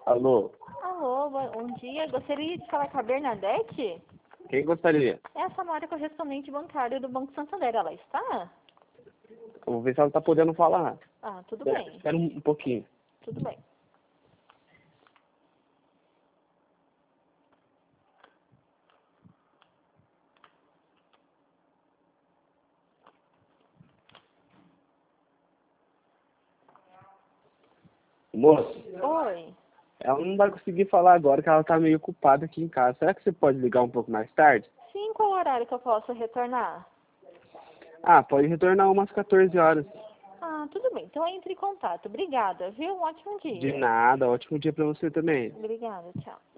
Alô, Alô, bom dia. Gostaria de falar com a Bernadette? quem gostaria? É a Samara, correspondente bancária do Banco Santander. Ela está? Eu vou ver se ela tá podendo falar. Ah, tudo bem. Espera um pouquinho. Tudo bem. Moço, Oi. ela não vai conseguir falar agora que ela tá meio ocupada aqui em casa. Será que você pode ligar um pouco mais tarde? Sim, qual horário que eu posso retornar? Ah, pode retornar umas 14 horas. Ah, tudo bem. Então entre em contato. Obrigada, viu? Um ótimo De dia. nada, ótimo dia pra você também. Obrigada, tchau.